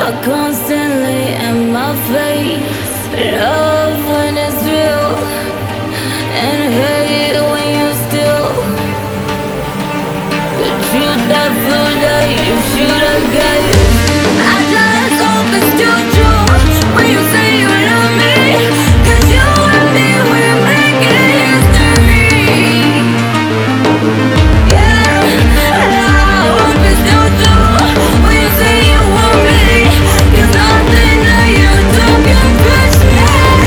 constantly in my face. Love when it's real, and hate when you still. The truth that food that you should have gave. I just hope it's still true when you say you love me. 'Cause you and me, we're making history. Yeah, and I hope it's still true when you say you want me. 'Cause nothing that you do can push me.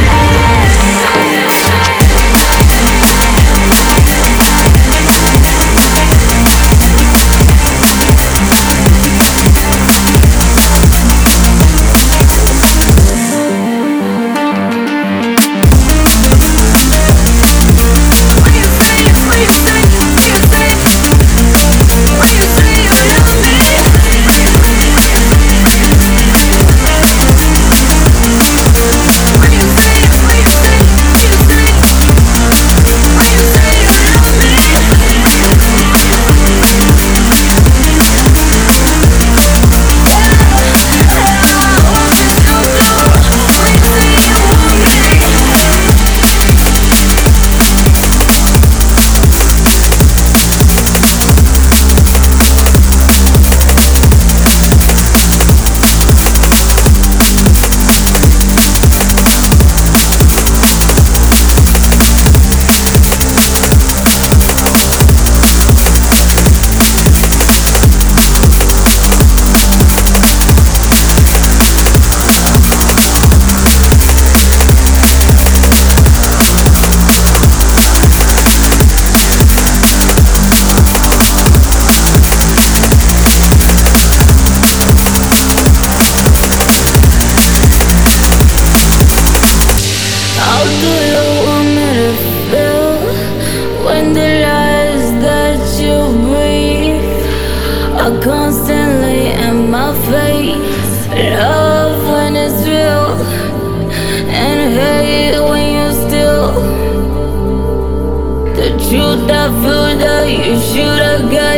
How do you want me to feel when the lies that you breathe are constantly in my face? Love when it's real, and hate when you still. The truth that food that you should have got.